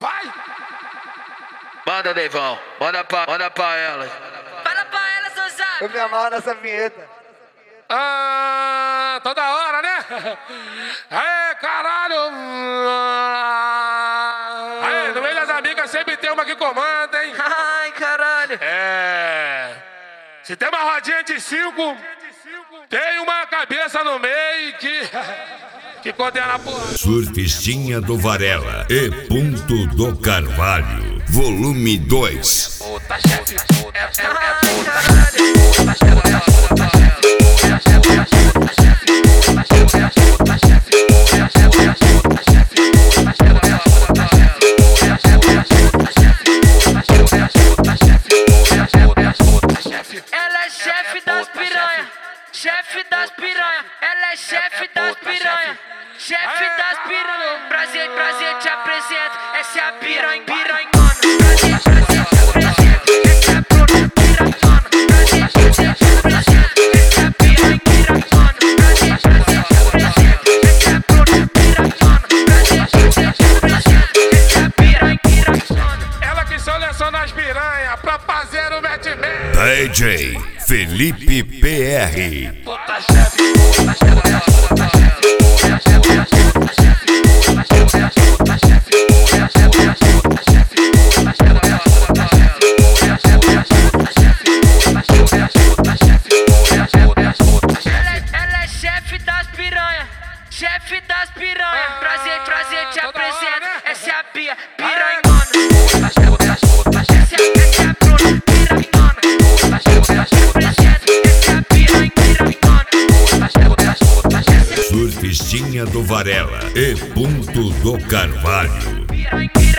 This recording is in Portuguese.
Vai! Manda, Deivão, manda pra elas. Fala pra ela, seu zap. Eu me amarro nessa vinheta. Ah, toda hora, né? Aê, caralho! Aê, no meio das amigas sempre tem uma que comanda, hein? Ai, caralho. É. Se tem uma rodinha de 5, tem uma cabeça no meio que condena a porra. Surfistinha do Varela e Ponto do Carvalho, volume 2. Puta chefe, Ai, caralho. Ela é chefe das piranha. Chefe das piranha. Ela é chefe das piranha. Chefe das piranha. Prazer te apresento. Essa é a piranha, piranhona. Prazer te apresento. Essa é a Bruna, piranhona. Prazer te apresento. Essa é a piranha, piranhona. Prazer te apresento. Essa é a Bruna, piranhona. Prazer te apresento. Essa é a piranha, piranhona. Ela que seleciona as piranha pra fazer o matchmaking. DJ Felipe PR. puta chefe, puta Ela é chefe das piranha. Chefe das piranha. Prazer te apresento. Essa é a Bia, piranhona. Essa é a Bruna, piranhona. Te apresento. Essa é a piranha, piranhona. Surfistinha do Varela e Ponto do Carvalho. Piranha,